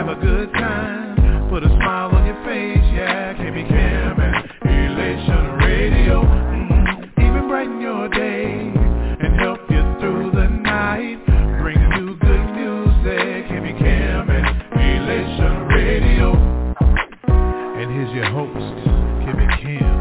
have a good time, put a smile on your face, yeah. KB Cam and Elation Radio, even brighten your day and help you through the night. Bring you good music, KB Cam and Elation Radio. And here's your host, KB Cam.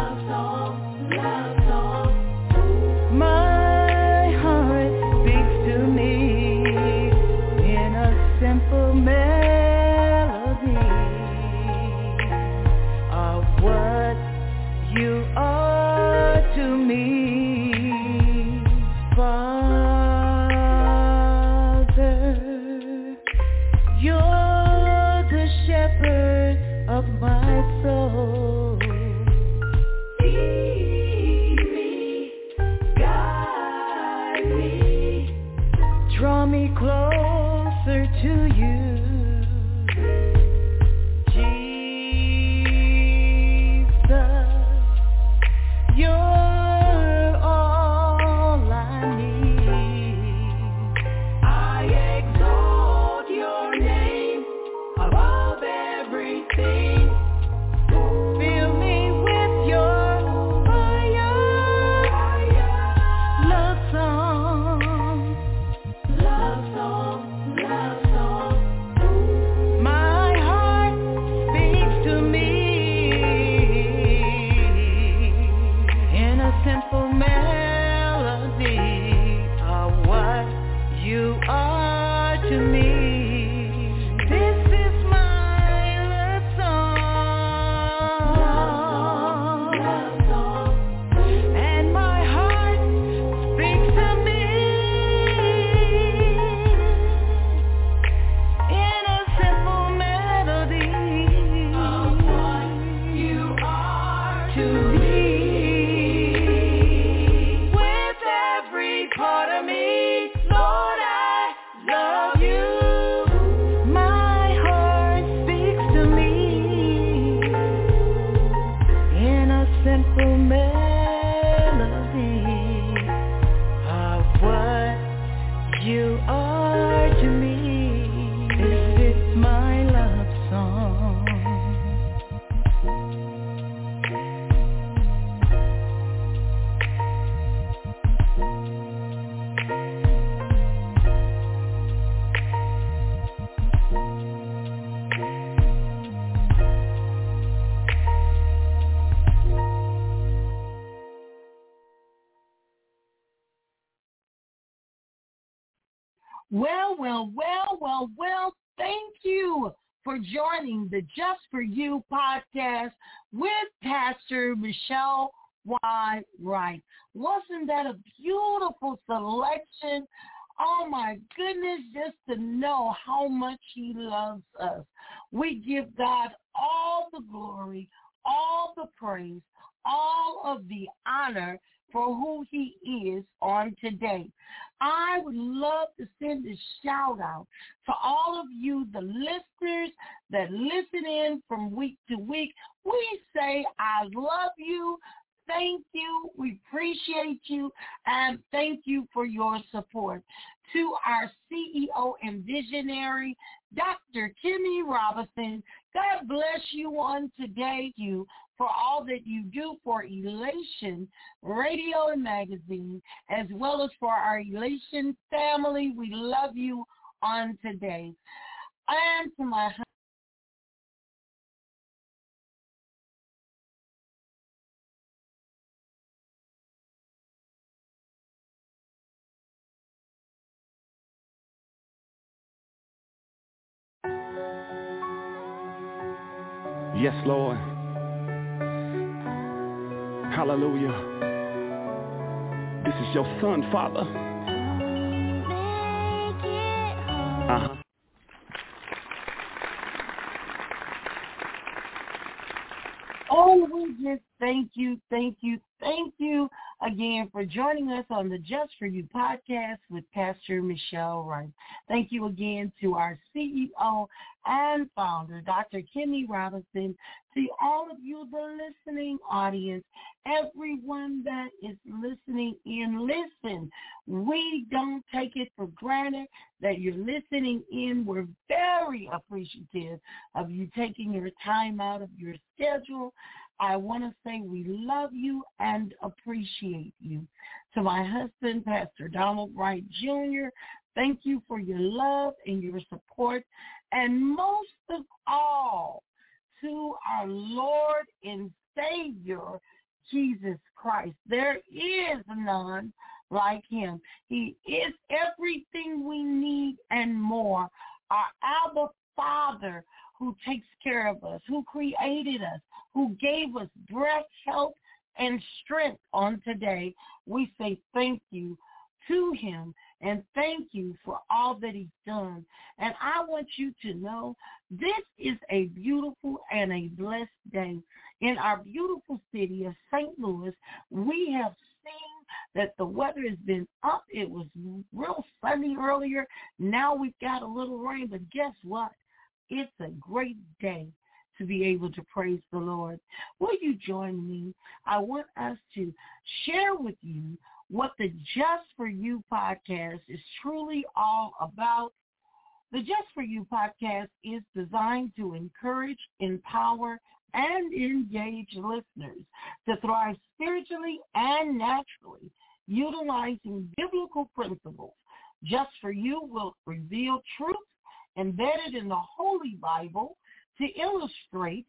My heart speaks to Well. Thank you for joining the Just For You podcast with Pastor Michelle Y. Wright. Wasn't that a beautiful selection? Oh my goodness, just to know how much he loves us. We give God all the glory, all the praise, all of the honor for who he is on today. I would love to send a shout out to all of you, the listeners that listen in from week to week. We say, I love you. Thank you. We appreciate you. And thank you for your support. To our CEO and visionary, Dr. Kimmy Robinson, God bless you on today. You for all that you do for Elation Radio and Magazine, as well as for our Elation family. We love you on today. And to my Yes, Lord. Hallelujah. This is your son, Father. Uh-huh. Oh, we just thank you again for joining us on the Just For You podcast with Pastor Michelle Wright. Thank you again to our CEO and founder, Dr. Kimmy Robinson, to all of you, the listening audience, everyone that is listening in. Listen, we don't take it for granted that you're listening in. We're very appreciative of you taking your time out of your schedule. I want to say we love you and appreciate you. To my husband, Pastor Donald Wright Jr., thank you for your love and your support. And most of all, to our Lord and Savior, Jesus Christ. There is none like him. He is everything we need and more. Our Abba Father, who takes care of us, who created us, who gave us breath, health, and strength on today. We say thank you to him and thank you for all that he's done. And I want you to know this is a beautiful and a blessed day. In our beautiful city of St. Louis, we have seen that the weather has been up. It was real sunny earlier. Now we've got a little rain, but guess what? It's a great day to be able to praise the Lord. Will you join me? I want us to share with you what the Just For You podcast is truly all about. The Just For You podcast is designed to encourage, empower, and engage listeners to thrive spiritually and naturally, utilizing biblical principles. Just For You will reveal truth embedded in the Holy Bible to illustrate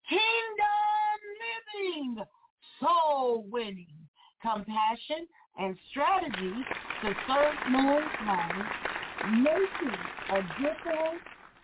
kingdom living, soul winning, compassion, and strategies to serve mankind, making a difference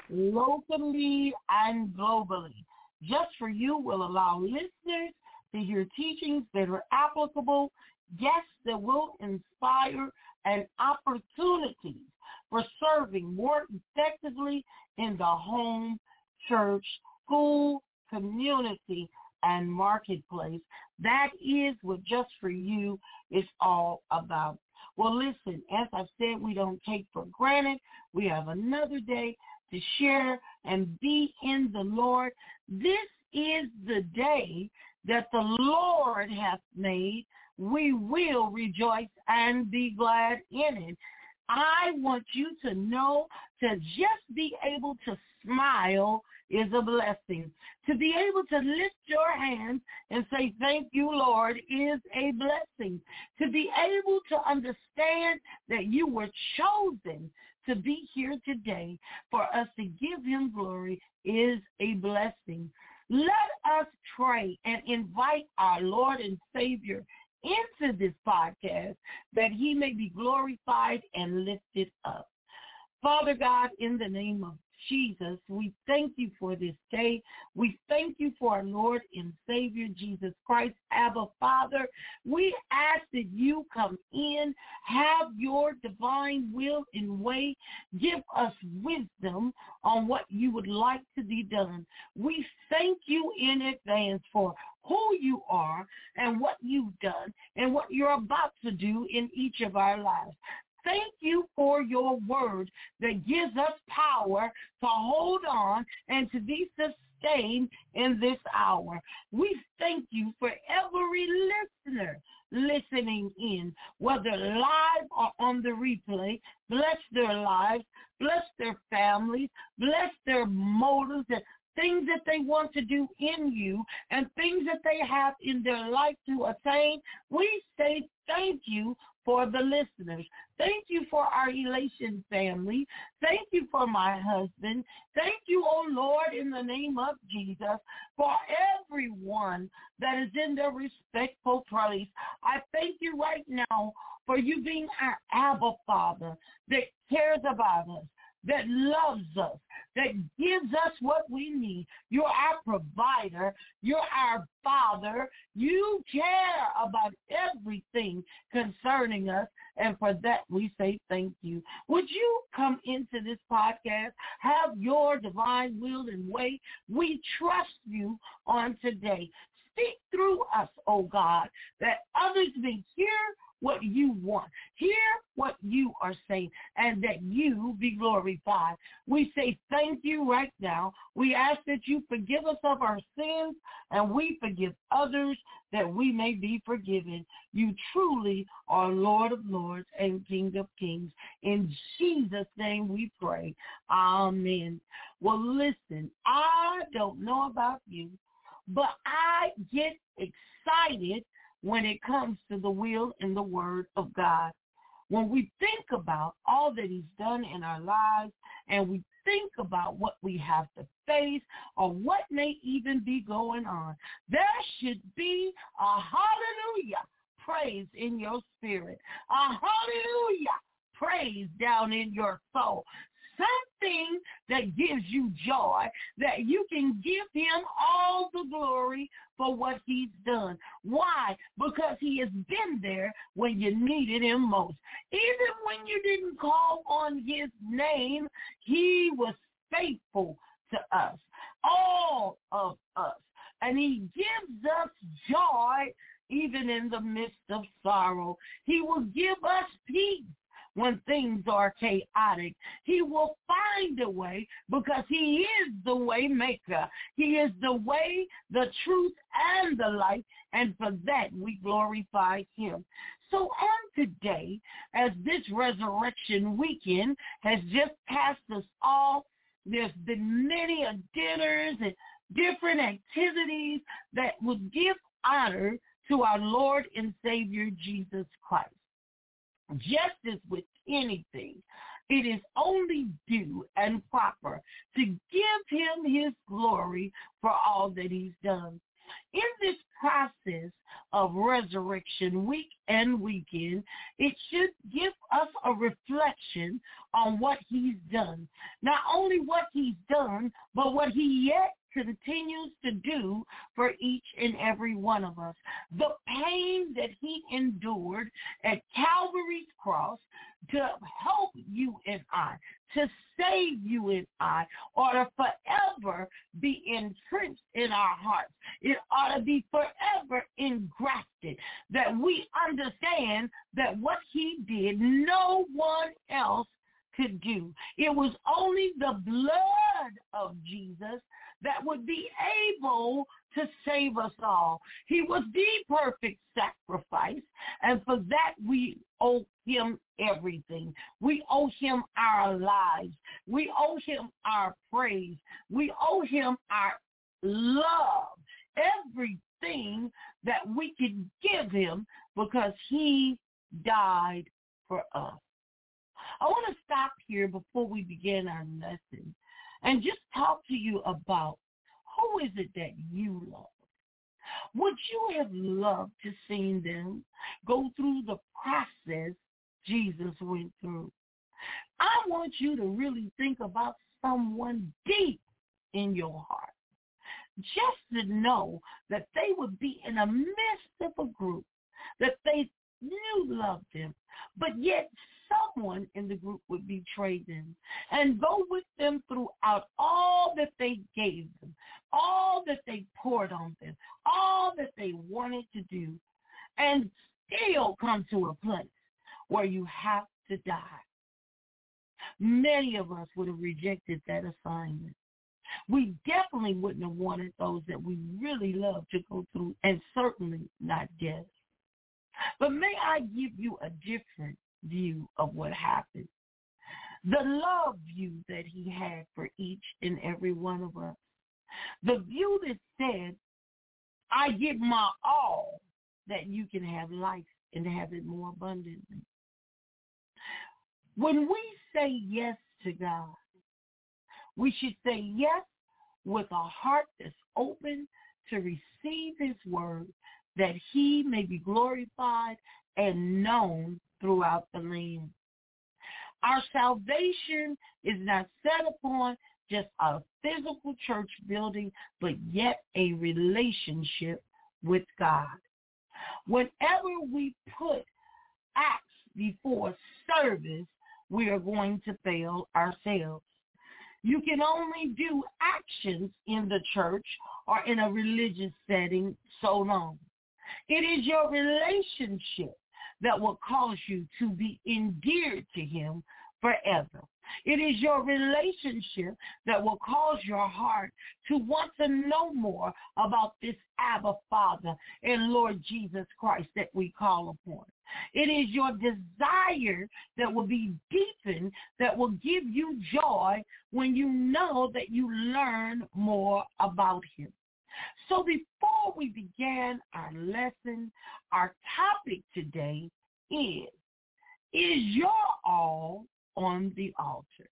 locally and globally. Just For You will allow listeners to hear teachings that are applicable, guests that will inspire, and opportunities for serving more effectively in the home, church, school, community, and marketplace. That is what Just For You is all about. Well, listen, as I've said, we don't take for granted. We have another day to share and be in the Lord. This is the day that the Lord hath made. We will rejoice and be glad in it. I want you to know to just be able to smile is a blessing. To be able to lift your hands and say, thank you, Lord, is a blessing. To be able to understand that you were chosen to be here today for us to give him glory is a blessing. Let us pray and invite our Lord and Savior into this podcast that he may be glorified and lifted up. Father God, in the name of Jesus, we thank you for this day. We thank you for our Lord and Savior, Jesus Christ. Abba, Father, we ask that you come in, have your divine will and way. Give us wisdom on what you would like to be done. We thank you in advance for who you are and what you've done and what you're about to do in each of our lives. Thank you for your word that gives us power to hold on and to be sustained in this hour. We thank you for every listener listening in, whether live or on the replay. Bless their lives, bless their families, bless their motives, and things that they want to do in you and things that they have in their life to attain. We say thank you for the listeners. Thank you for our Elation family. Thank you for my husband. Thank you, oh Lord, in the name of Jesus, for everyone that is in their respectful place. I thank you right now for you being our Abba Father that cares about us, that loves us, that gives us what we need. You're our provider. You're our Father. You care about everything concerning us, and for that we say thank you. Would you come into this podcast, have your divine will and way? We trust you on today. Speak through us, oh God, that others may hear what you want. Hear what you are saying, and that you be glorified. We say thank you right now. We ask that you forgive us of our sins, and we forgive others that we may be forgiven. You truly are Lord of lords and King of kings. In Jesus' name we pray. Amen. Well, listen, I don't know about you, but I get excited when it comes to the will and the word of God. When we think about all that he's done in our lives, and we think about what we have to face or what may even be going on, there should be a hallelujah praise in your spirit, a hallelujah praise down in your soul. Something that gives you joy, that you can give him all the glory for what he's done. Why? Because he has been there when you needed him most. Even when you didn't call on his name, he was faithful to us, all of us. And he gives us joy even in the midst of sorrow. He will give us peace when things are chaotic. He will find a way because he is the way maker. He is the way, the truth, and the light, and for that we glorify him. So on today, as this resurrection weekend has just passed us all, there's been many dinners and different activities that would give honor to our Lord and Savior Jesus Christ. Just as with anything, it is only due and proper to give him his glory for all that he's done. In this process of resurrection week and weekend, it should give us a reflection on what he's done. Not only what he's done, but what he yet continues to do for each and every one of us. The pain that he endured at Calvary's cross to help you and I, to save you and I, ought to forever be entrenched in our hearts. It ought to be forever engrafted, that we understand that what he did, no one else could do. It was only the blood of Jesus that would be able to save us all. He was the perfect sacrifice, and for that we owe him everything. We owe him our lives. We owe him our praise. We owe him our love, everything that we could give him because he died for us. I want to stop here before we begin our lesson and just talk to you about who is it that you love. Would you have loved to see them go through the process Jesus went through? I want you to really think about someone deep in your heart, just to know that they would be in the midst of a group that they knew loved them, but yet someone in the group would betray them and go with them throughout all that they gave them, all that they poured on them, all that they wanted to do, and still come to a place where you have to die. Many of us would have rejected that assignment. We definitely wouldn't have wanted those that we really love to go through, and certainly not death. But may I give you a different view of what happened. The love view that he had for each and every one of us. The view that said, I give my all that you can have life and have it more abundantly. When we say yes to God, we should say yes with a heart that's open to receive his word, that he may be glorified and known throughout the land. Our salvation is not set upon just a physical church building, but yet a relationship with God. Whenever we put acts before service, we are going to fail ourselves. You can only do actions in the church or in a religious setting so long. It is your relationship that will cause you to be endeared to him forever. It is your relationship that will cause your heart to want to know more about this Abba Father and Lord Jesus Christ that we call upon. It is your desire that will be deepened, that will give you joy when you know that you learn more about him. So before we begin our lesson, our topic today is your all on the altar?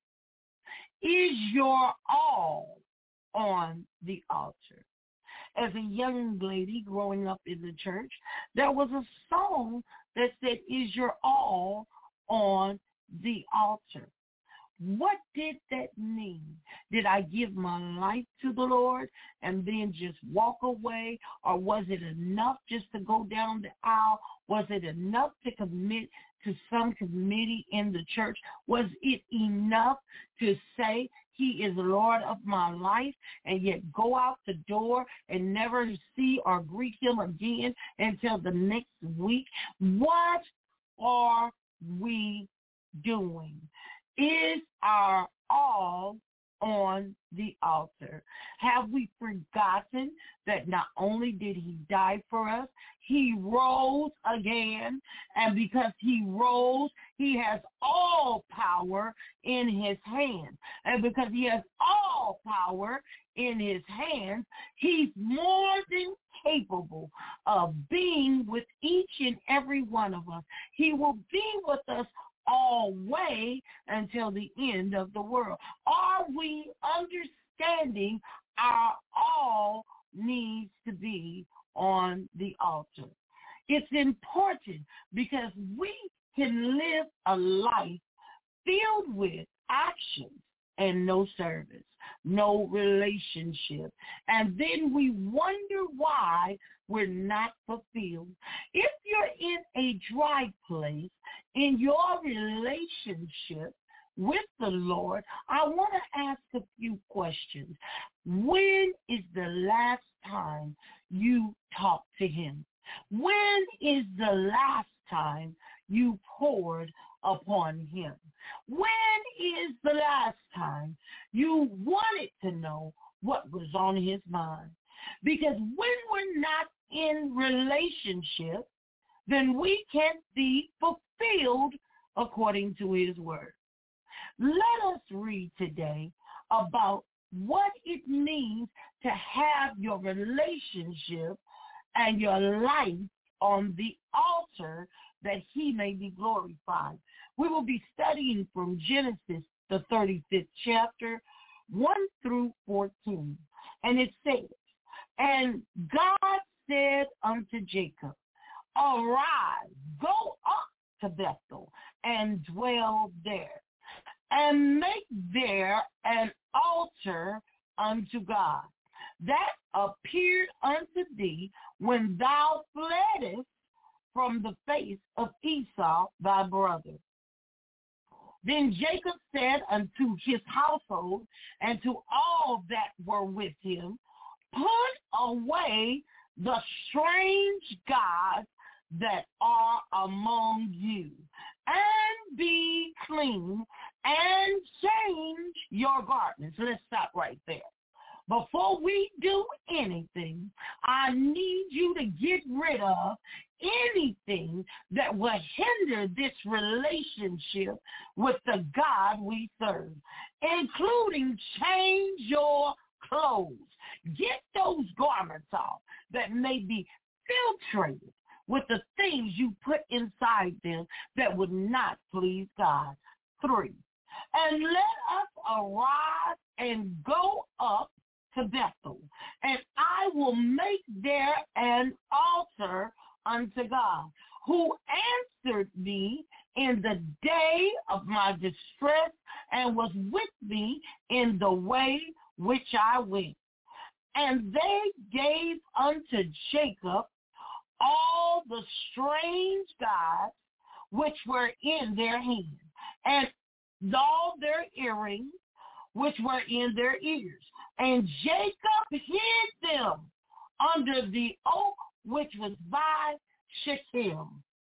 Is your all on the altar? As a young lady growing up in the church, there was a song that said, is your all on the altar? What did that mean? Did I give my life to the Lord and then just walk away? Or was it enough just to go down the aisle? Was it enough to commit to some committee in the church? Was it enough to say he is Lord of my life and yet go out the door and never see or greet him again until the next week? What are we doing? Is our all on the altar? Have we forgotten that not only did he die for us, he rose again, and because he rose, he has all power in his hands. And because he has all power in his hands, he's more than capable of being with each and every one of us. He will be with us always until the end of the world. Are we understanding our all needs to be on the altar? It's important because we can live a life filled with actions and no service, no relationship. And then we wonder why we're not fulfilled. If you're in a dry place in your relationship with the Lord, I want to ask a few questions. When is the last time you talked to him? When is the last time you poured upon him? When is the last time you wanted to know what was on his mind? Because when we're not in relationship, then we can't be fulfilled according to his word. Let us read today about what it means to have your relationship and your life on the altar that he may be glorified. We will be studying from Genesis, the 35th chapter, 1 through 14. And it says, and God said unto Jacob, arise, go up to Bethel and dwell there, and make there an altar unto God that appeared unto thee when thou fleddest from the face of Esau thy brother. Then Jacob said unto his household and to all that were with him, put away the strange gods that are among you, and be clean, and change your garments. Let's stop right there. Before we do anything, I need you to get rid of anything that will hinder this relationship with the God we serve, including change your clothes. Get those garments off that may be filtrated with the things you put inside them that would not please God. 3, and let us arise and go up to Bethel, and I will make there an altar unto God, who answered me in the day of my distress and was with me in the way which I went. And they gave unto Jacob all the strange gods which were in their hand, and all their earrings which were in their ears. And Jacob hid them under the oak which was by Shechem.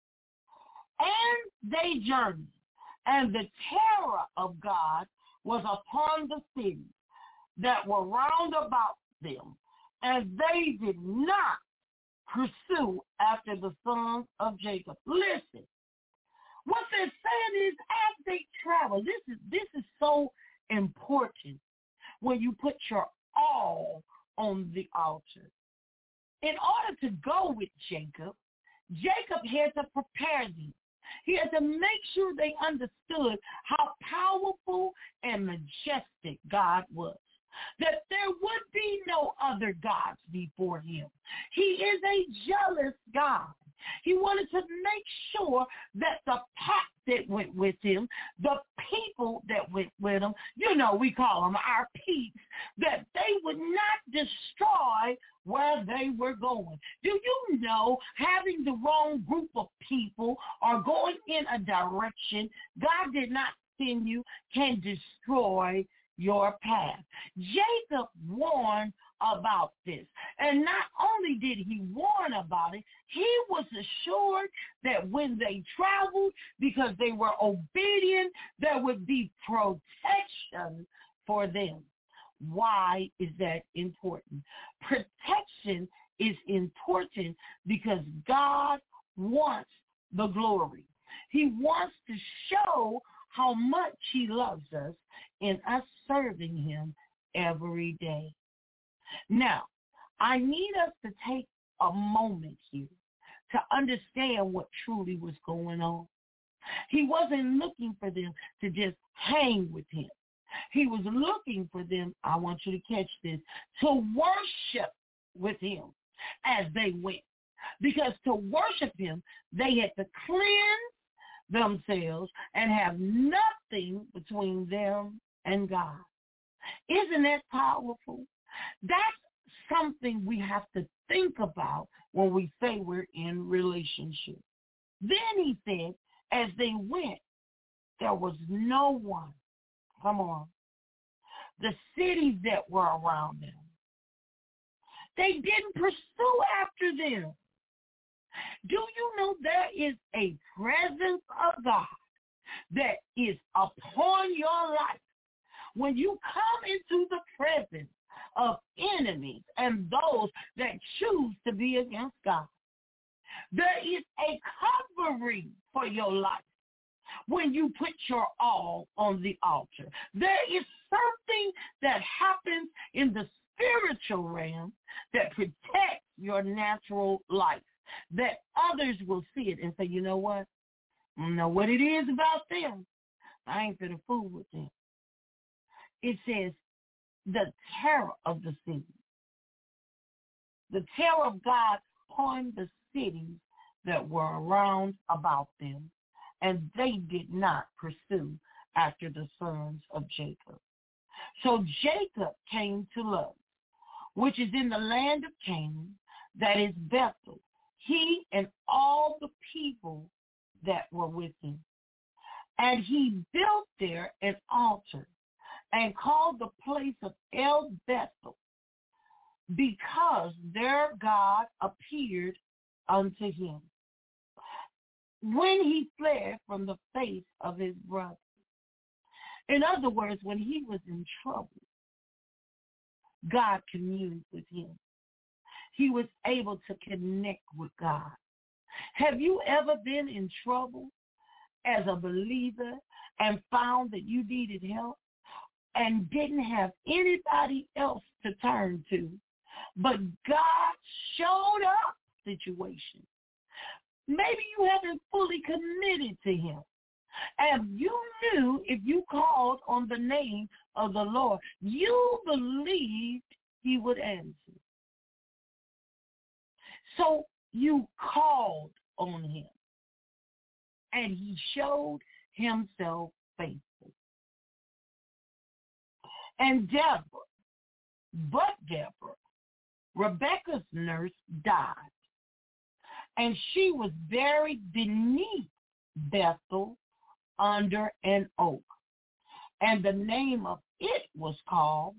And they journeyed, and the terror of God was upon the cities that were round about them, and they did not pursue after the sons of Jacob. Listen, what they're saying is, as they travel, this is so important when you put your all on the altar. In order to go with Jacob, Jacob had to prepare them. He had to make sure they understood how powerful and majestic God was, that there would be no other gods before him. He is a jealous God. He wanted to make sure that the pack that went with him, the people that went with him, we call them our peeps, that they would not destroy where they were going. Do you know having the wrong group of people or going in a direction God did not send you can destroy your path? Jacob warned about this. And not only did he warn about it, he was assured that when they traveled, because they were obedient, there would be protection for them. Why is that important? Protection is important because God wants the glory. He wants to show how much he loves us in us serving him every day. Now, I need us to take a moment here to understand what truly was going on. He wasn't looking for them to just hang with him. He was looking for them, I want you to catch this, to worship with him as they went. Because to worship him, they had to cleanse themselves and have nothing between them and God. Isn't that powerful? That's something we have to think about when we say we're in relationship. Then he said, as they went, there was no one. Come on. The cities that were around them, they didn't pursue after them. Do you know there is a presence of God that is upon your life? When you come into the presence of enemies and those that choose to be against God, there is a covering for your life when you put your all on the altar. There is something that happens in the spiritual realm that protects your natural life, that others will see it and say, you know what? I know what it is about them. I ain't finna fool with them. It says the terror of the city. The terror of God upon the cities that were around about them, and they did not pursue after the sons of Jacob. So Jacob came to Luz, which is in the land of Canaan, that is Bethel, he and all the people that were with him. And he built there an altar and called the place of El Bethel, because their God appeared unto him when he fled from the face of his brother. In other words, when he was in trouble, God communed with him. He was able to connect with God. Have you ever been in trouble as a believer and found that you needed help and didn't have anybody else to turn to, but God showed up situation? Maybe you haven't fully committed to him. And you knew if you called on the name of the Lord, you believed he would answer. So you called on him, and he showed himself faithful. And Deborah, Rebekah's nurse, died, and she was buried beneath Bethel under an oak, and the name of it was called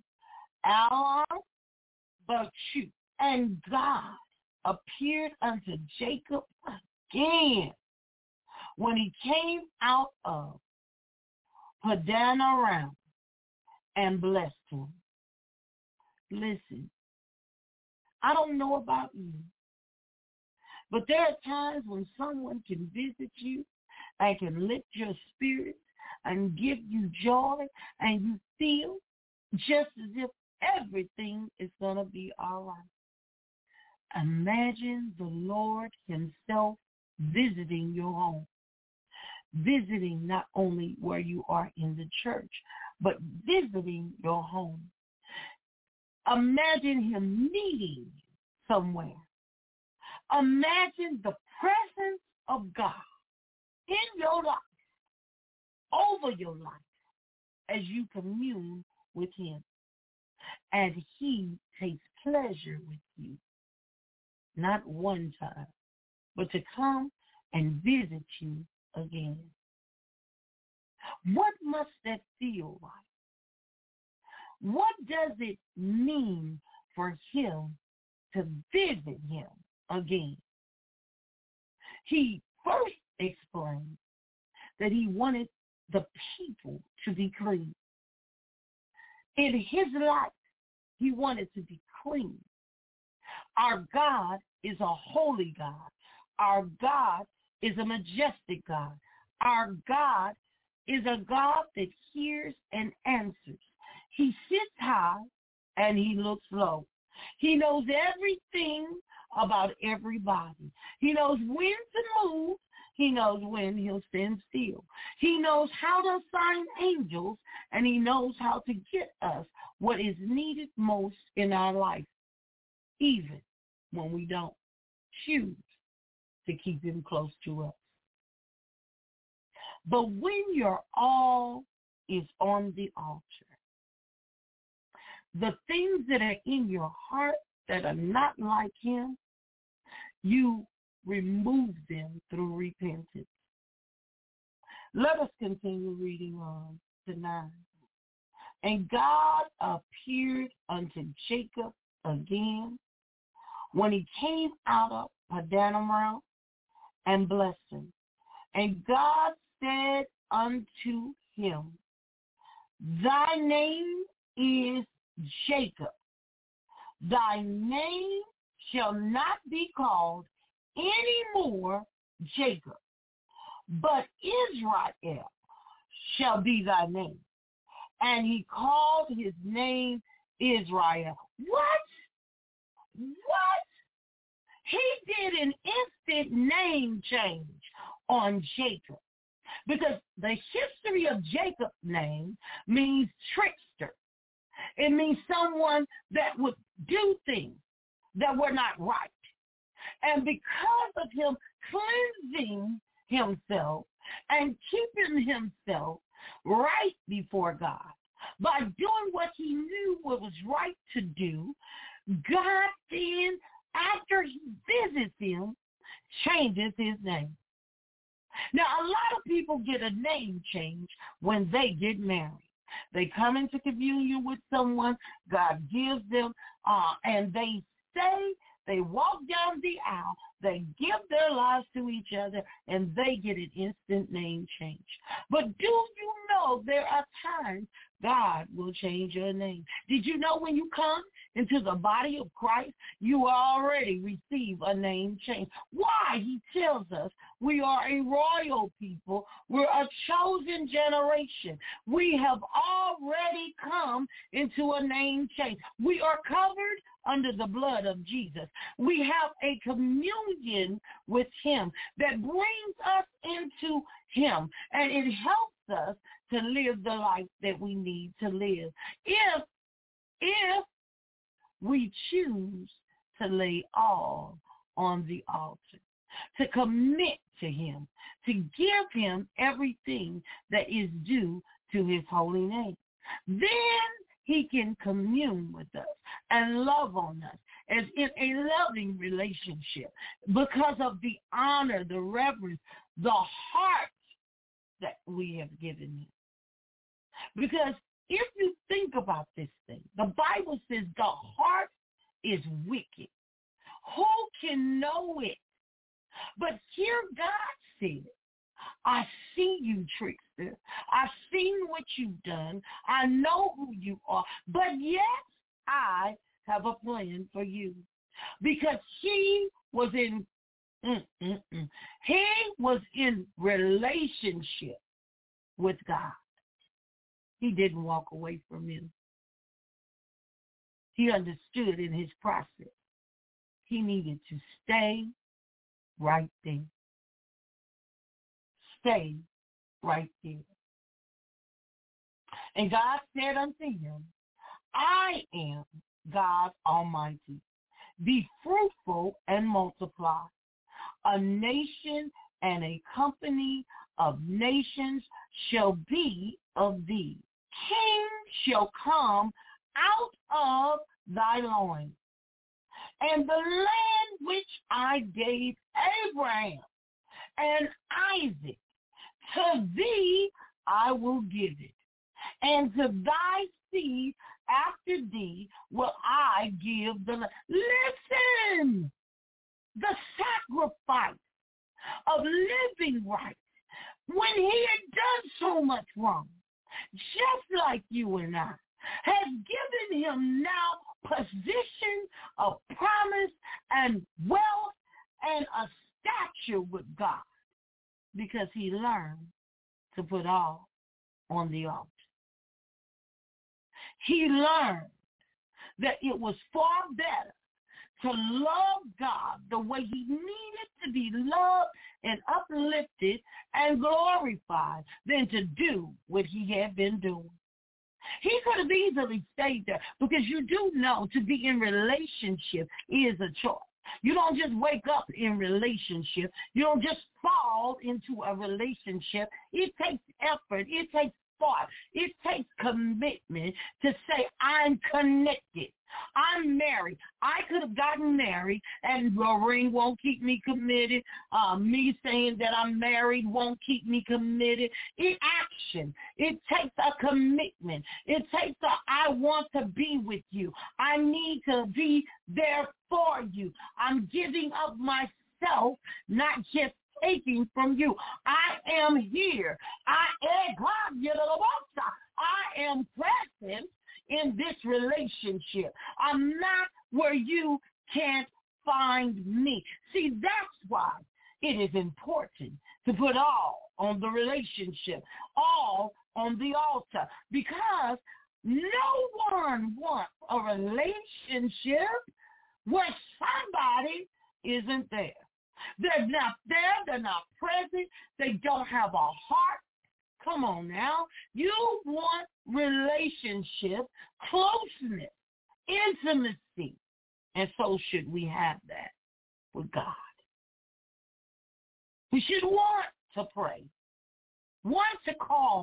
Al-Bachuth. And God appeared unto Jacob again when he came out of Padan Aram and blessed him. Listen, I don't know about you, but there are times when someone can visit you and can lift your spirit and give you joy, and you feel just as if everything is going to be all right. Imagine the Lord himself visiting your home, visiting not only where you are in the church, but visiting your home. Imagine him meeting you somewhere. Imagine the presence of God in your life, over your life, as you commune with him. And he takes pleasure with you, not one time, but to come and visit you again. What must that feel like? What does it mean for him to visit him again? He first explained that he wanted the people to be clean. In his life, he wanted to be clean. Our God is a holy God. Our God is a majestic God. Our God is a God that hears and answers. He sits high and he looks low. He knows everything about everybody. He knows when to move. He knows when he'll stand still. He knows how to assign angels, and he knows how to get us what is needed most in our life, even when we don't choose to keep him close to us. But when your all is on the altar, the things that are in your heart that are not like him, you remove them through repentance. Let us continue reading on to 9. And God appeared unto Jacob again when he came out of Padan Aram and blessed him. And God said unto him, thy name is Jacob. Thy name shall not be called any more Jacob, but Israel shall be thy name. And he called his name Israel. What? He did an instant name change on Jacob, because the history of Jacob's name means trickster. It means someone that would do things that were not right. And because of him cleansing himself and keeping himself right before God. By doing what he knew what was right to do, God then, after he visits him, changes his name. Now, a lot of people get a name change when they get married. They come into communion with someone, God gives them, and they say, they walk down the aisle, they give their lives to each other, and they get an instant name change. But do you know there are times God will change your name? Did you know when you come into the body of Christ, you already receive a name change? Why? He tells us we are a royal people. We're a chosen generation. We have already come into a name change. We are covered under the blood of Jesus. We have a communion with him that brings us into him, and it helps us to live the life that we need to live. If we choose to lay all on the altar, to commit to him, to give him everything that is due to his holy name, then he can commune with us and love on us as in a loving relationship because of the honor, the reverence, the heart that we have given him. Because if you think about this thing, the Bible says the heart is wicked. Who can know it? But here God said, I see you, trickster. I've seen what you've done. I know who you are. But yet I have a plan for you. Because he was in relationship with God. He didn't walk away from him. He understood in his process. He needed to stay right there. Stay right there. And God said unto him, I am God Almighty. Be fruitful and multiply. A nation and a company of nations shall be of thee. Kings shall come out of thy loins. And the land which I gave Abraham and Isaac, to thee I will give it, and to thy seed after thee will I give the land. Listen, the sacrifice of living right when he had done so much wrong, just like you and I, has given him now position of promise and wealth and a stature with God, because he learned to put all on the altar. He learned that it was far better to love God the way he needed to be loved and uplifted and glorified than to do what he had been doing. He could have easily stayed there, because you do know to be in relationship is a choice. You don't just wake up in relationship. You don't just fall into a relationship. It takes effort. It takes thought. It takes commitment to say, I'm connected. I'm married. I could have gotten married and the ring won't keep me committed. Me saying that I'm married won't keep me committed. In action, it takes a commitment. It takes I want to be with you. I need to be there for you. I'm giving up myself, not just taking from you. I am here. I am present in this relationship. I'm not where you can't find me. See, that's why it is important to put all on the relationship, all on the altar, because no one wants a relationship where somebody isn't there. They're not there. They're not present. They don't have a heart. Come on now. You want relationship, closeness, intimacy. And so should we have that with God. We should want to pray, want to call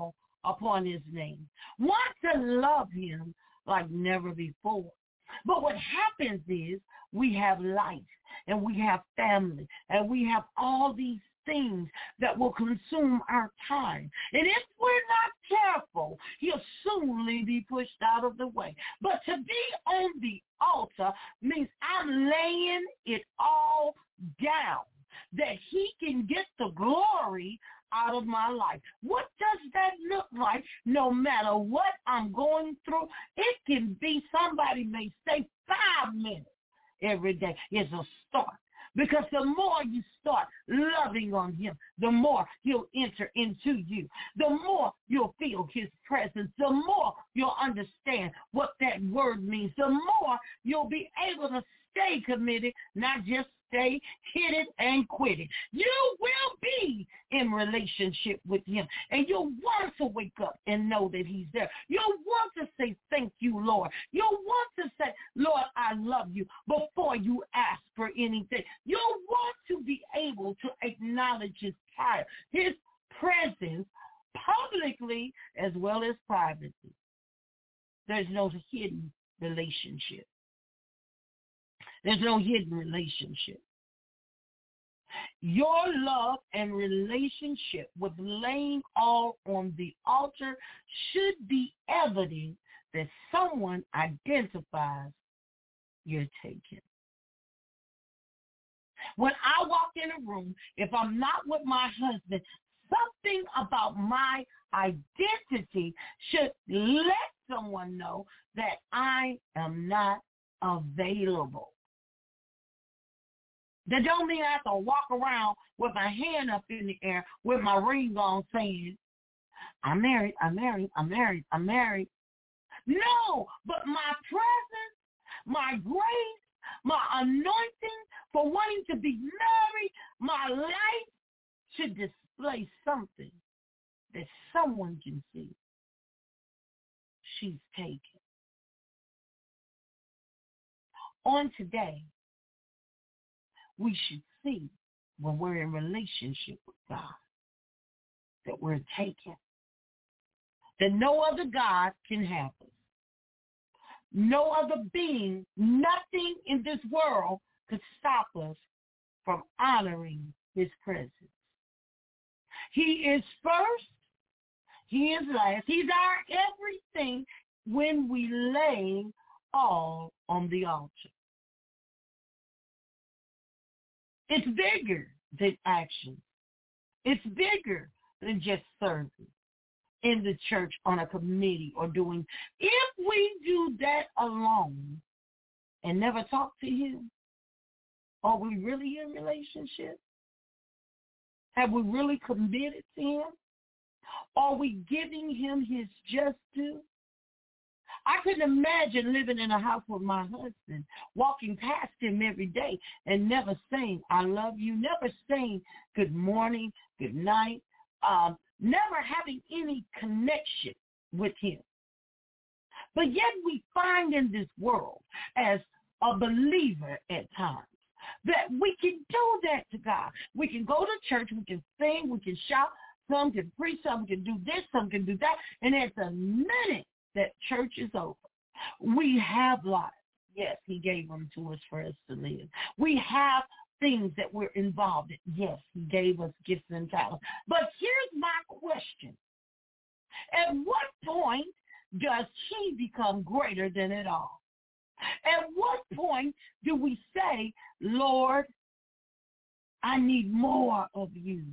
upon his name. Want to love him like never before. But what happens is we have life and we have family and we have all these things that will consume our time. And if we're not careful, he'll soonly be pushed out of the way. But to be on the altar means I'm laying it all down, that he can get the glory out of my life. What does that look like? No matter what I'm going through, it can be, somebody may say 5 minutes every day is a start. Because the more you start loving on him, the more he'll enter into you. The more you'll feel his presence. The more you'll understand what that word means. The more you'll be able to stay committed, not just stay, hit it and quit it. You will be in relationship with him, and you'll want to wake up and know that he's there. You'll want to say, thank you, Lord. You'll want to say, Lord, I love you, before you ask for anything. You'll want to be able to acknowledge his power, his presence, publicly as well as privately. There's no hidden relationship. There's no hidden relationship. Your love and relationship with laying all on the altar should be evident that someone identifies you're taken. When I walk in a room, if I'm not with my husband, something about my identity should let someone know that I am not available. That don't mean I have to walk around with my hand up in the air with my ring on saying, I'm married, I'm married, I'm married, I'm married. No, but my presence, my grace, my anointing for wanting to be married, my life should display something that someone can see. She's taken. On today, we should see when we're in relationship with God that we're taken. That no other God can have us. No other being, nothing in this world could stop us from honoring his presence. He is first. He is last. He's our everything when we lay all on the altar. It's bigger than action. It's bigger than just serving in the church on a committee or doing. If we do that alone and never talk to him, are we really in relationship? Have we really committed to him? Are we giving him his just due? I couldn't imagine living in a house with my husband, walking past him every day and never saying, I love you, never saying good morning, good night, never having any connection with him. But yet we find in this world as a believer at times that we can do that to God. We can go to church, we can sing, we can shout, some can preach, some can do this, some can do that, and at the minute that church is over, we have lives. Yes, he gave them to us for us to live. We have things that we're involved in. Yes, he gave us gifts and talents. But here's my question. At what point does he become greater than it all? At what point do we say, Lord, I need more of you?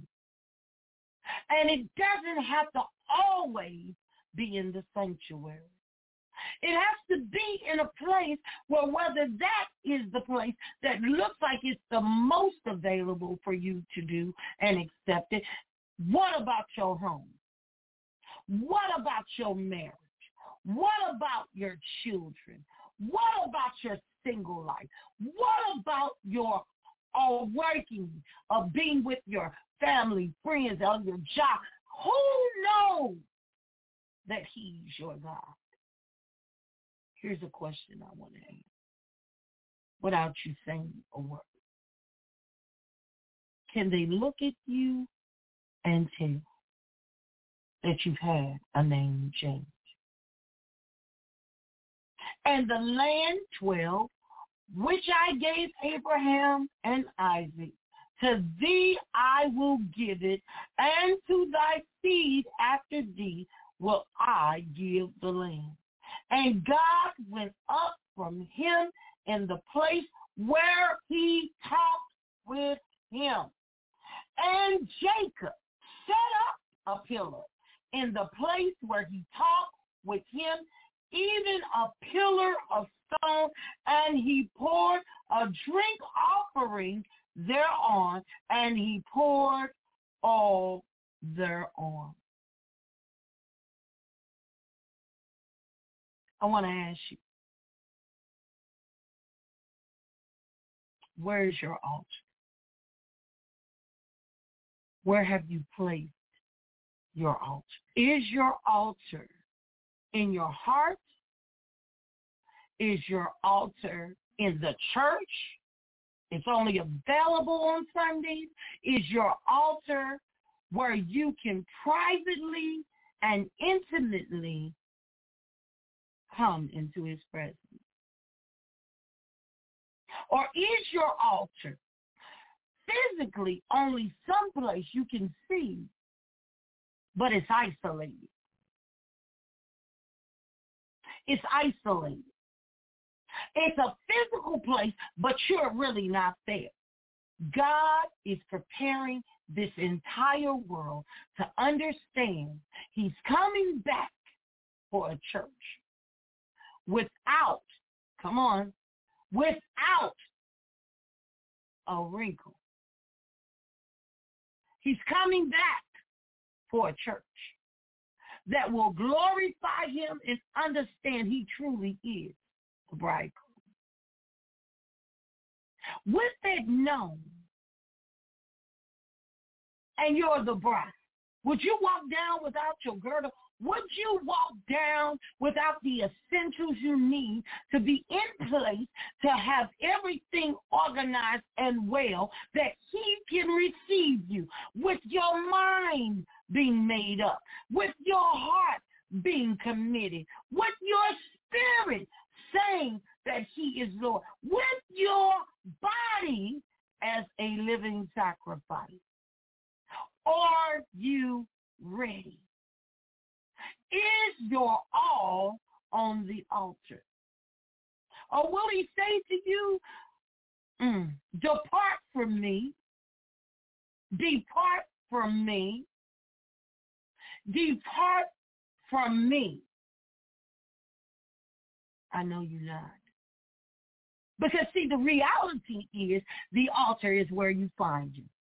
And it doesn't have to always be in the sanctuary. It has to be in a place where whether that is the place that looks like it's the most available for you to do and accept it. What about your home? What about your marriage? What about your children? What about your single life? What about your working, of being with your family, friends, on your job? Who knows that he's your God? Here's a question I want to ask without you saying a word. Can they look at you and tell that you've had a name change. And the land 12, which I gave Abraham and Isaac, to thee I will give it, and to thy seed after thee will I give the land. And God went up from him in the place where he talked with him. And Jacob set up a pillar in the place where he talked with him, even a pillar of stone, and he poured a drink offering thereon, and he poured all thereon. I want to ask you, where is your altar? Where have you placed your altar? Is your altar in your heart? Is your altar in the church? It's only available on Sundays. Is your altar where you can privately and intimately come into his presence? Or is your altar physically only someplace you can see, but it's isolated? It's isolated. It's a physical place, but you're really not there. God is preparing this entire world to understand he's coming back for a church without, without a wrinkle. He's coming back for a church that will glorify him and understand he truly is the bridegroom. With it known, and you're the bride, would you walk down without your girdle? Would you walk down without the essentials you need to be in place to have everything organized and well that he can receive you, with your mind being made up, with your heart being committed, with your spirit saying that he is Lord, with your body as a living sacrifice? Are you ready? Is your all on the altar? Or will he say to you, depart from me, depart from me, depart from me? I know you not. Because see, the reality is the altar is where you find him.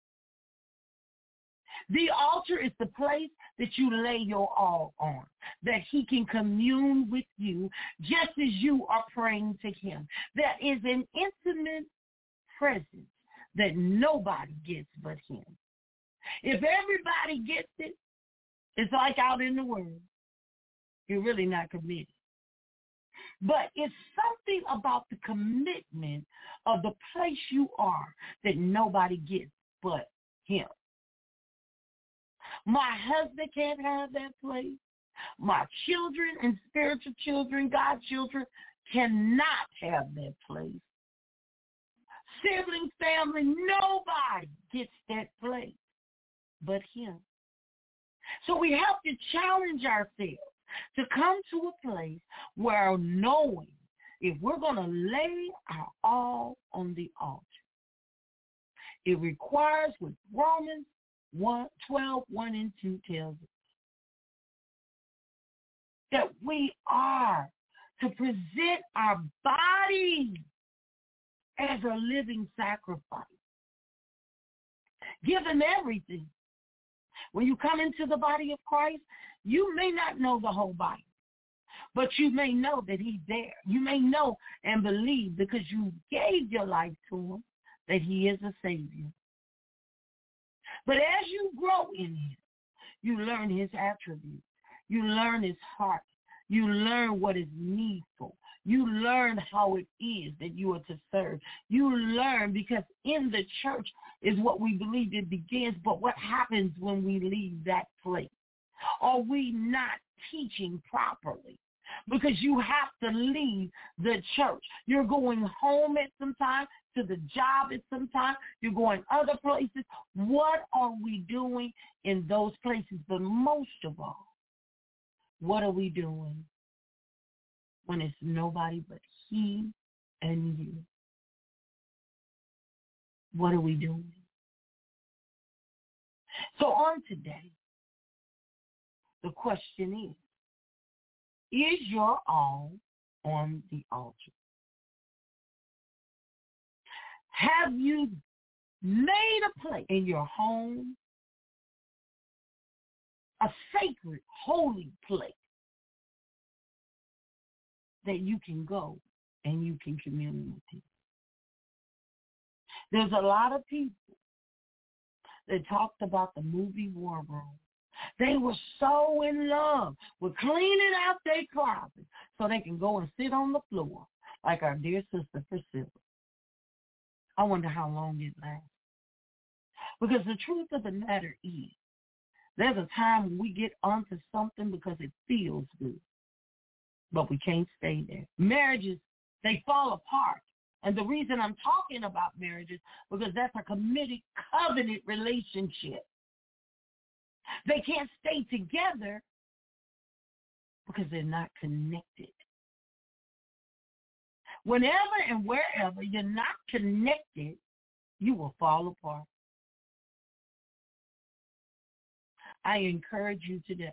The altar is the place that you lay your all on, that he can commune with you just as you are praying to him. That is an intimate presence that nobody gets but him. If everybody gets it, it's like out in the world. You're really not committed. But it's something about the commitment of the place you are that nobody gets but him. My husband can't have that place. My children and spiritual children, God's children, cannot have that place. Siblings, family, nobody gets that place but him. So we have to challenge ourselves to come to a place where knowing if we're going to lay our all on the altar, it requires what Romans 12, 1 and 2 tells us, that we are to present our body as a living sacrifice. Give him everything. When you come into the body of Christ, you may not know the whole body, but you may know that he's there. You may know and believe because you gave your life to him that he is a Savior. But as you grow in him, you learn his attributes. You learn his heart. You learn what is needful. You learn how it is that you are to serve. You learn because in the church is what we believe it begins, but what happens when we leave that place? Are we not teaching properly? Because you have to leave the church. You're going home at some time, to the job at some time. You're going other places. What are we doing in those places? But most of all, what are we doing when it's nobody but he and you? What are we doing? So on today, the question is your all on the altar? Have you made a place in your home, a sacred, holy place that you can go and you can commune with him? There's a lot of people that talked about the movie War Room. They were so in love with cleaning out their closet so they can go and sit on the floor like our dear sister Priscilla. I wonder how long it lasts. Because the truth of the matter is, there's a time when we get onto something because it feels good, but we can't stay there. Marriages, they fall apart. And the reason I'm talking about marriages, because that's a committed covenant relationship. They can't stay together because they're not connected. Whenever and wherever you're not connected, you will fall apart. I encourage you today.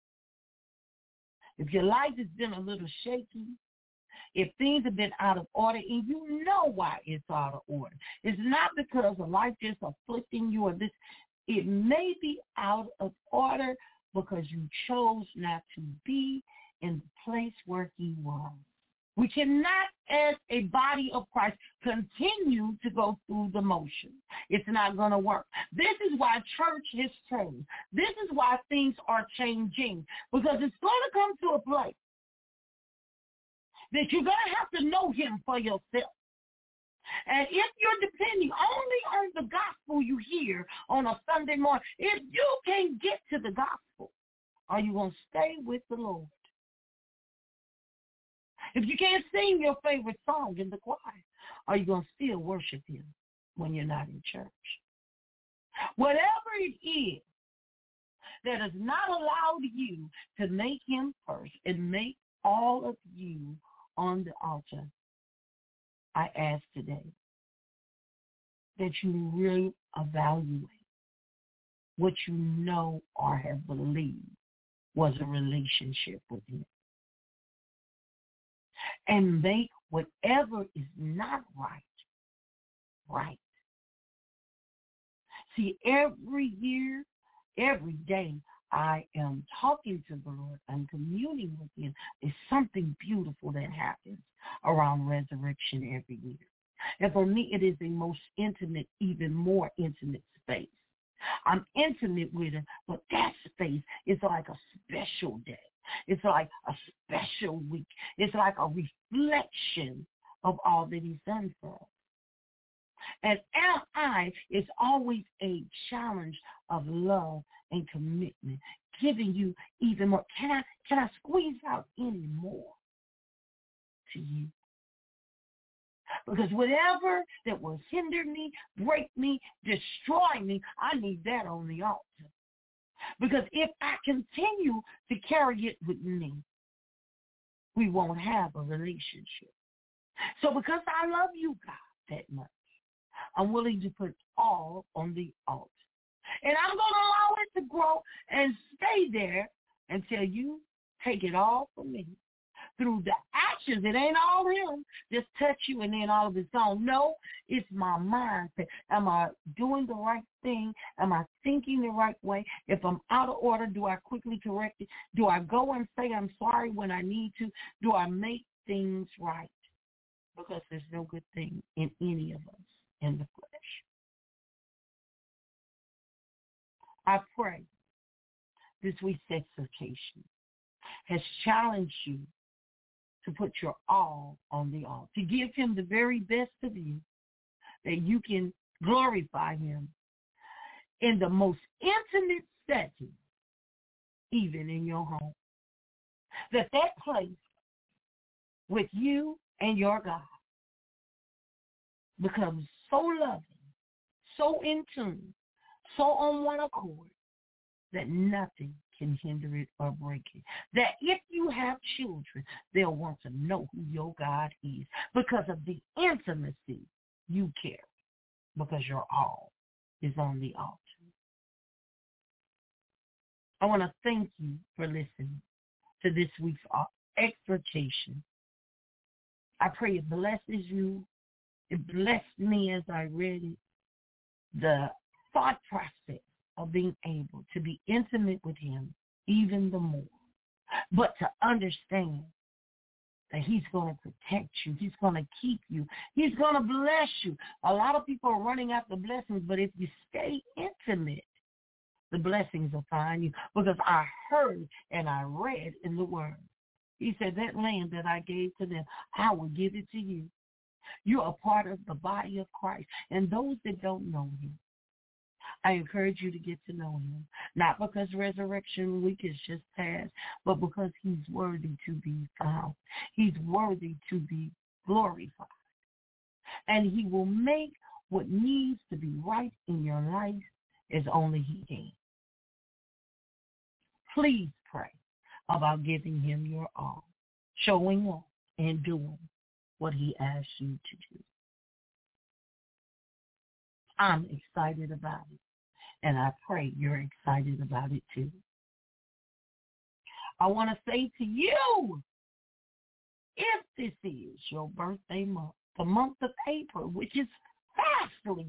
If your life has been a little shaky, if things have been out of order, and you know why it's out of order. It's not because of life just afflicting you or this. It may be out of order because you chose not to be in the place where he was. We cannot, as a body of Christ, continue to go through the motion. It's not going to work. This is why church has changed. This is why things are changing, because it's going to come to a place that you're going to have to know him for yourself. And if you're depending only on the gospel you hear on a Sunday morning, if you can't get to the gospel, are you going to stay with the Lord? If you can't sing your favorite song in the choir, are you going to still worship him when you're not in church? Whatever it is that has not allowed you to make him first and make all of you on the altar, I ask today that you really evaluate what you know or have believed was a relationship with him. And make whatever is not right, right. See, every year, every day, I am talking to the Lord. I'm communing with him. There's something beautiful that happens around resurrection every year. And for me, it is the most intimate, even more intimate space. I'm intimate with him, but that space is like a special day. It's like a special week. It's like a reflection of all that he's done for us. And LI is always a challenge of love and commitment, giving you even more. Can I squeeze out any more to you? Because whatever that will hinder me, break me, destroy me, I need that on the altar. Because if I continue to carry it with me, we won't have a relationship. So because I love you, God, that much, I'm willing to put all on the altar. And I'm going to allow it to grow and stay there until you take it all from me. Through the actions, it ain't all him, just touch you and then all of it's gone. No, it's my mindset. Am I doing the right thing? Am I thinking the right way? If I'm out of order, do I quickly correct it? Do I go and say I'm sorry when I need to? Do I make things right? Because there's no good thing in any of us in the flesh. I pray this week's exhortation has challenged you to put your all on the altar, to give him the very best of you, that you can glorify him in the most intimate setting even in your home. That place with you and your God becomes so loving, so in tune, so on one accord that nothing can hinder it or break it. That if you have children, they'll want to know who your God is because of the intimacy you carry, because your all is on the altar. I want to thank you for listening to this week's exhortation. I pray it blesses you. It blessed me as I read it. The thought process of being able to be intimate with him even the more, but to understand that he's going to protect you. He's going to keep you. He's going to bless you. A lot of people are running after blessings, but if you stay intimate, the blessings will find you. Because I heard and I read in the word. He said, that land that I gave to them, I will give it to you. You're a part of the body of Christ. And those that don't know him, I encourage you to get to know him. Not because Resurrection Week is just past, but because he's worthy to be found. He's worthy to be glorified. And he will make what needs to be right in your life as only he can. Please pray about giving him your all, showing up and doing what he asks you to do. I'm excited about it, and I pray you're excited about it too. I want to say to you, if this is your birthday month, the month of April, which is fastly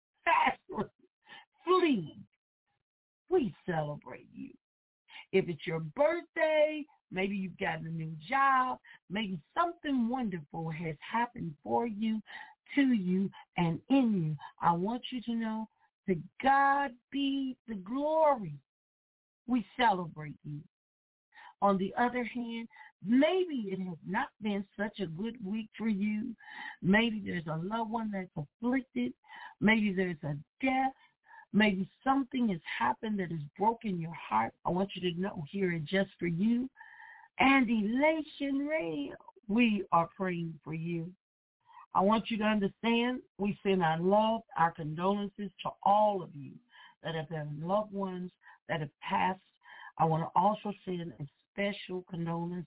fleeing, we celebrate you. If it's your birthday, maybe you've gotten a new job, maybe something wonderful has happened for you, to you, and in you. I want you to know that God be the glory. We celebrate you. On the other hand, maybe it has not been such a good week for you. Maybe there's a loved one that's afflicted. Maybe there's a death. Maybe something has happened that has broken your heart. I want you to know here at Just For You and Elation Radio, we are praying for you. I want you to understand we send our love, our condolences to all of you that have had loved ones that have passed. I want to also send a special condolences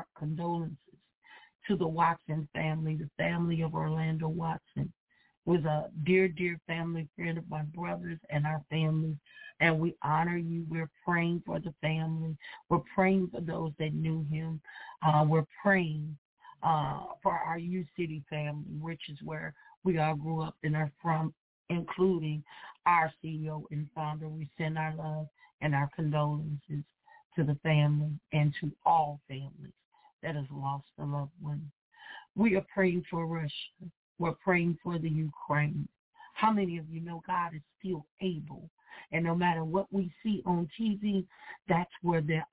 to the Watson family, the family of Orlando Watson. Was a dear, dear family friend of my brothers and our family, and we honor you. We're praying for the family. We're praying for those that knew him. We're praying for our U City family, which is where we all grew up and are from, including our CEO and founder. We send our love and our condolences to the family and to all families that has lost a loved one. We are praying for Russia. We're praying for the Ukraine. How many of you know God is still able? And no matter what we see on TV, that's where that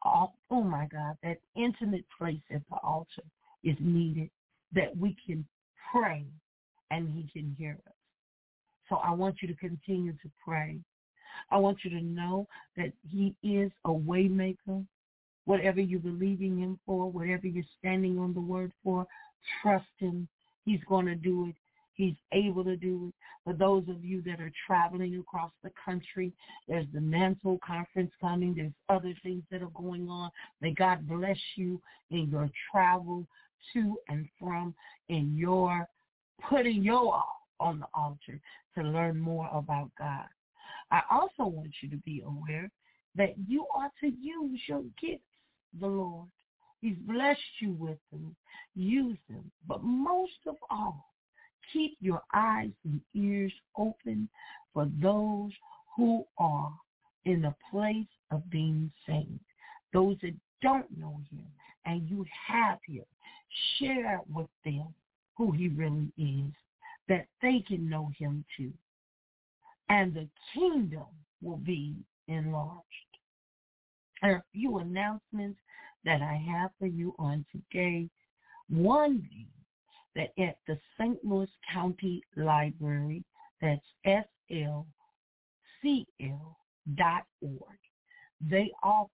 intimate place at the altar is needed, that we can pray and he can hear us. So I want you to continue to pray. I want you to know that he is a way maker. Whatever you're believing him for, whatever you're standing on the word for, trust him. He's going to do it. He's able to do it. For those of you that are traveling across the country, there's the Mantle Conference coming. There's other things that are going on. May God bless you in your travel to and from, in your putting your all on the altar to learn more about God. I also want you to be aware that you are to use your gifts, the Lord. He's blessed you with them. Use them. But most of all, keep your eyes and ears open for those who are in the place of being saved. Those that don't know him and you have him, share with them who he really is, that they can know him too. And the kingdom will be enlarged. There are a few announcements that I have for you on today. One being that at the St. Louis County Library, that's slcl.org, they offer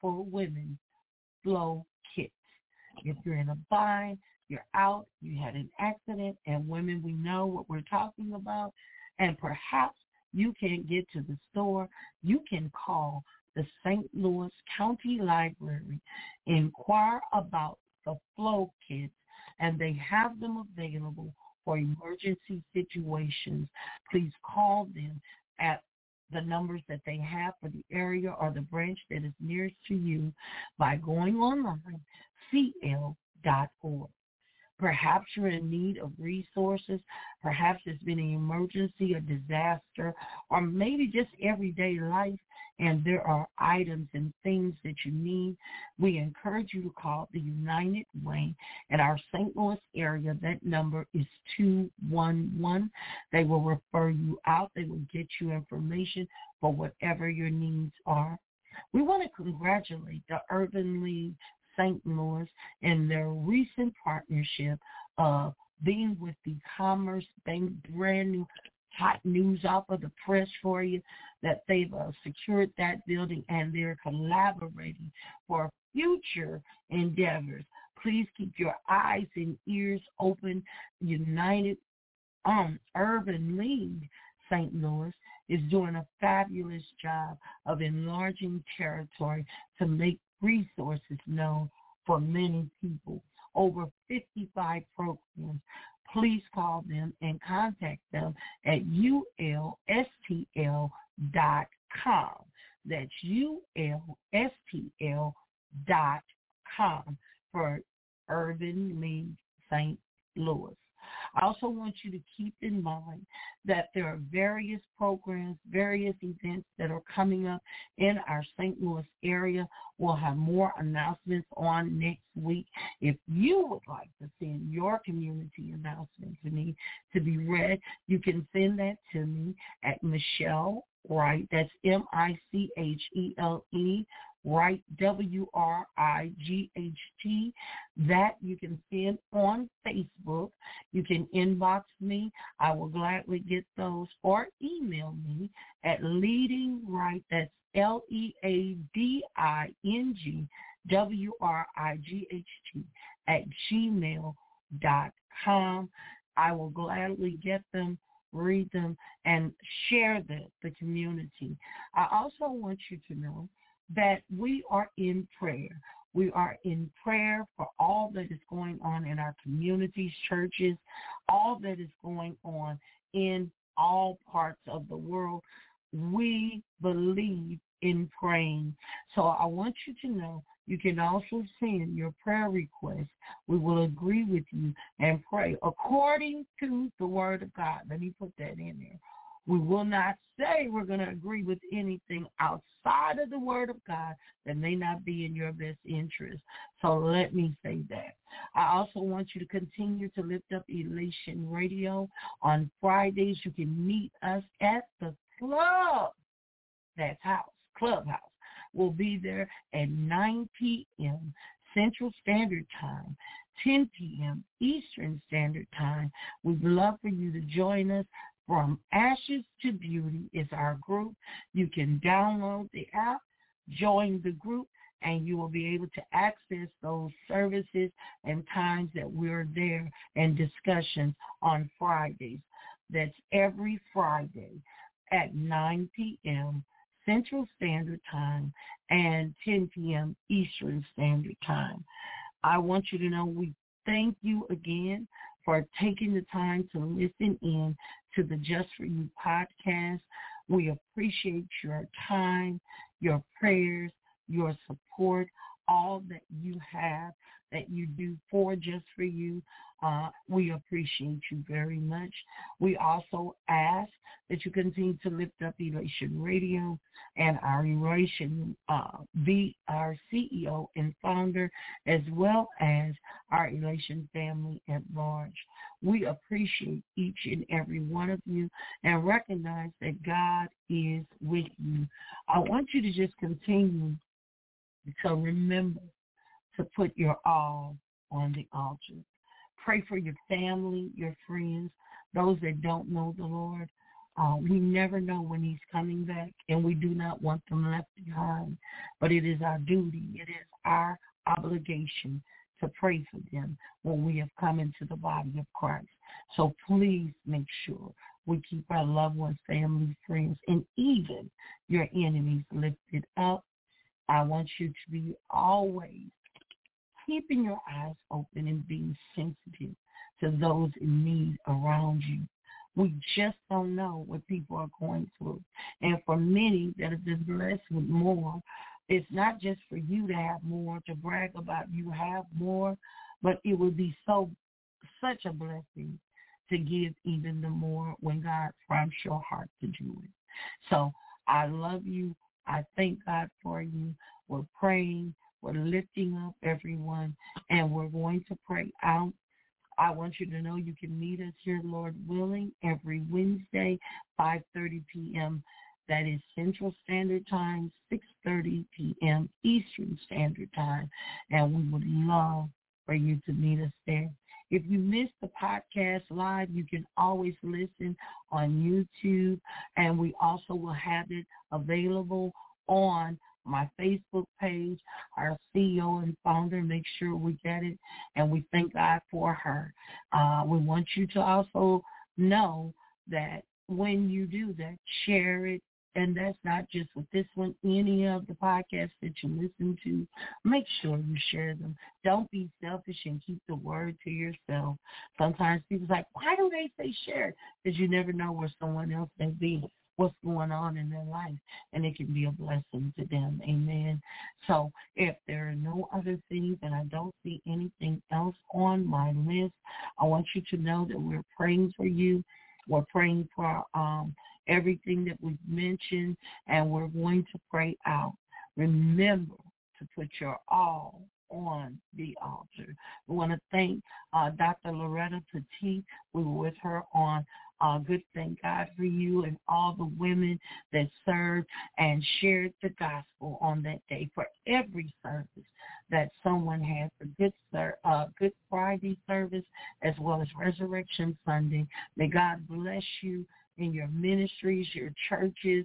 for women flow kits. If you're in a bind, you're out, you had an accident, and women, we know what we're talking about, and perhaps you can't get to the store, you can call the St. Louis County Library, inquire about the flow kits, and they have them available for emergency situations. Please call them at the numbers that they have for the area or the branch that is nearest to you by going online, cl.org. Perhaps you're in need of resources. Perhaps there's been an emergency, a disaster, or maybe just everyday life, and there are items and things that you need. We encourage you to call the United Way in our St. Louis area. That number is 211. They will refer you out. They will get you information for whatever your needs are. We want to congratulate the Urban League St. Louis and their recent partnership of being with the Commerce Bank. Brand new hot news off of the press for you that they've secured that building and they're collaborating for future endeavors. Please keep your eyes and ears open. United Urban League St. Louis is doing a fabulous job of enlarging territory to make resources known for many people. Over 55 programs. Please call them and contact them at ulstl.com. That's ulstl.com for Urban League St. Louis. I also want you to keep in mind that there are various programs, various events that are coming up in our St. Louis area. We'll have more announcements on next week. If you would like to send your community announcement to me to be read, you can send that to me at Michelle Wright. That's Michele, Wright, WRIGHT. That you can send on Facebook. You can inbox me. I will gladly get those, or email me at leadingwright. That's LEADINGWRIGHT @gmail.com. I will gladly get them, read them, and share the community. I also want you to know that we are in prayer. We are in prayer for all that is going on in our communities, churches, all that is going on in all parts of the world. We believe in praying. So I want you to know you can also send your prayer requests. We will agree with you and pray according to the word of God. Let me put that in there. We will not say we're going to agree with anything outside of the word of God that may not be in your best interest. So let me say that. I also want you to continue to lift up Elation Radio. On Fridays, you can meet us at the club. That's Clubhouse. We'll be there at 9 p.m. Central Standard Time, 10 p.m. Eastern Standard Time. We'd love for you to join us. From Ashes to Beauty is our group. You can download the app, join the group, and you will be able to access those services and times that we're there and discussions on Fridays. That's every Friday at 9 p.m. Central Standard Time and 10 p.m. Eastern Standard Time. I want you to know we thank you again for taking the time to listen in to the Just For You podcast. We appreciate your time, your prayers, your support, all that you have, that you do for Just For You. We appreciate you very much. We also ask that you continue to lift up Elation Radio and our Elation, our CEO and founder, as well as our Elation family at large. We appreciate each and every one of you and recognize that God is with you. I want you to just continue to remember to put your all on the altar. Pray for your family, your friends, those that don't know the Lord. We never know when he's coming back, and we do not want them left behind. But it is our duty, it is our obligation to pray for them when we have come into the body of Christ. So please make sure we keep our loved ones, family, friends, and even your enemies lifted up. I want you to be always keeping your eyes open and being sensitive to those in need around you. We just don't know what people are going through. And for many that have been blessed with more, it's not just for you to have more, to brag about you have more, but it would be such a blessing to give even the more when God prompts your heart to do it. So I love you. I thank God for you. We're praying. We're lifting up everyone, and we're going to pray out. I want you to know you can meet us here, Lord willing, every Wednesday, 5:30 p.m. That is Central Standard Time, 6:30 p.m. Eastern Standard Time, and we would love for you to meet us there. If you missed the podcast live, you can always listen on YouTube, and we also will have it available on my Facebook page. Our CEO and founder, make sure we get it, and we thank God for her. We want you to also know that when you do that, share it. And that's not just with this one, any of the podcasts that you listen to, make sure you share them. Don't be selfish and keep the word to yourself. Sometimes people's like, why do they say share? Because you never know where someone else may be, what's going on in their life, and it can be a blessing to them. Amen. So if there are no other things and I don't see anything else on my list, I want you to know that we're praying for you. We're praying for everything that we've mentioned, and we're going to pray out. Remember to put your all on the altar. We want to thank Dr. Loretta Petit. We were with her on Good Thank God for You, and all the women that served and shared the gospel on that day for every service that someone had, for Good Friday service as well as Resurrection Sunday. May God bless you in your ministries, your churches,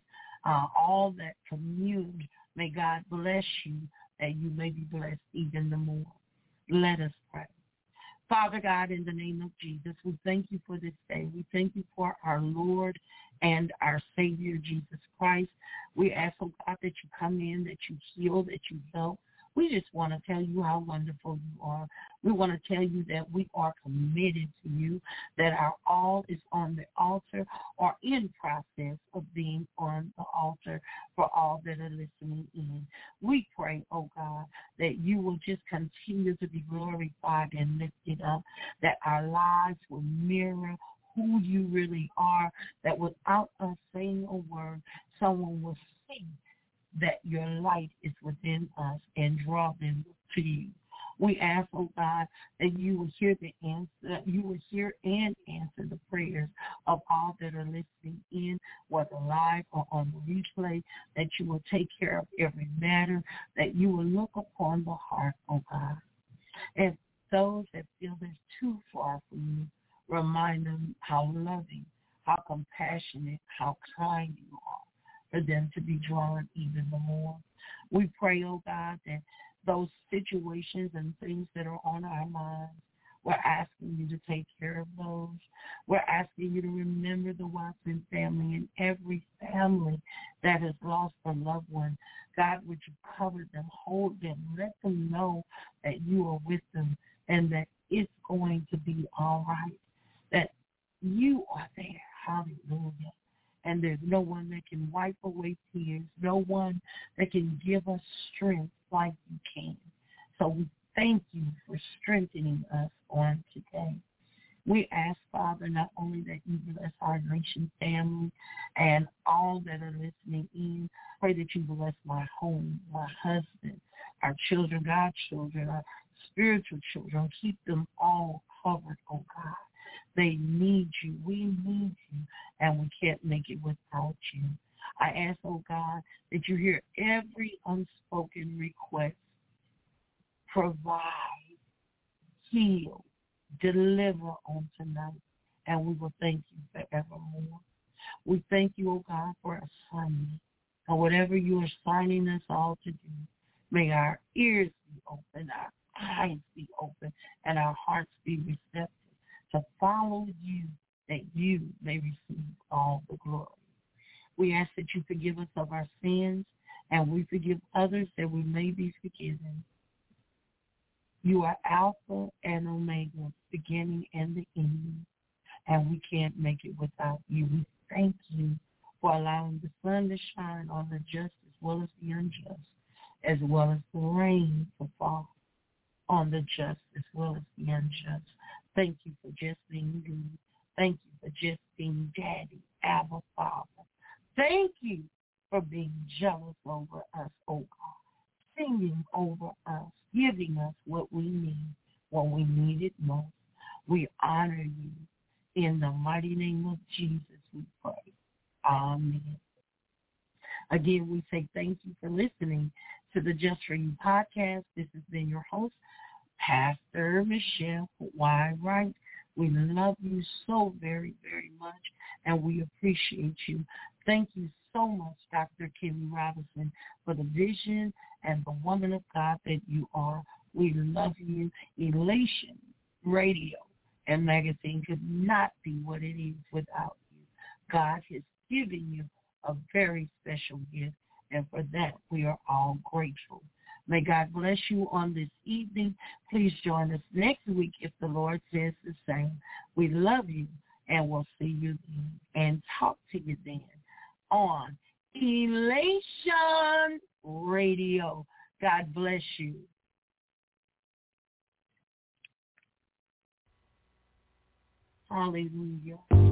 all that commune. May God bless you that you may be blessed even the more. Let us pray. Father God, in the name of Jesus, we thank you for this day. We thank you for our Lord and our Savior, Jesus Christ. We ask, oh God, that you come in, that you heal, that you help. We just want to tell you how wonderful you are. We want to tell you that we are committed to you, that our all is on the altar or in process of being on the altar for all that are listening in. We pray, oh God, that you will just continue to be glorified and lifted up, that our lives will mirror who you really are, that without us saying a word, someone will see that your light is within us and draw them to you. We ask, oh God, that you will hear the answer, you will hear and answer the prayers of all that are listening in, whether live or on the replay, that you will take care of every matter, that you will look upon the heart, oh God. And those that feel they're too far from you, remind them how loving, how compassionate, how kind you are, for them to be drawn even more. We pray, oh God, that those situations and things that are on our minds, we're asking you to take care of those. We're asking you to remember the Watson family and every family that has lost a loved one. God, would you cover them, hold them, let them know that you are with them and that it's going to be all right, that you are there. Hallelujah. And there's no one that can wipe away tears, no one that can give us strength like you can. So we thank you for strengthening us on today. We ask, Father, not only that you bless our nation family and all that are listening in, pray that you bless my home, my husband, our children, godchildren, our spiritual children. Keep them all covered, oh God. They need you. We need you, and we can't make it without you. I ask, oh God, that you hear every unspoken request. Provide, heal, deliver on tonight, and we will thank you forevermore. We thank you, oh God, for assignment. And whatever you are signing us all to do, may our ears be open, our eyes be open, and our hearts be receptive to follow you, that you may receive all the glory. We ask that you forgive us of our sins, and we forgive others that we may be forgiven. You are Alpha and Omega, beginning and the ending, and we can't make it without you. We thank you for allowing the sun to shine on the just as well as the unjust, as well as the rain to fall on the just as well as the unjust. Thank you for just being good. Thank you for just being Daddy, Abba, Father. Thank you for being jealous over us, oh God, singing over us, giving us what we need when we need it most. We honor you. In the mighty name of Jesus, we pray. Amen. Again, we say thank you for listening to the Just For You podcast. This has been your host, Pastor Michelle Y. Wright. We love you so very, very much, and we appreciate you. Thank you so much, Dr. Kimmy Robinson, for the vision and the woman of God that you are. We love you. Elation Radio and magazine could not be what it is without you. God has given you a very special gift, and for that we are all grateful. May God bless you on this evening. Please join us next week if the Lord says the same. We love you, and we'll see you then and talk to you then on Elation Radio. God bless you. Hallelujah.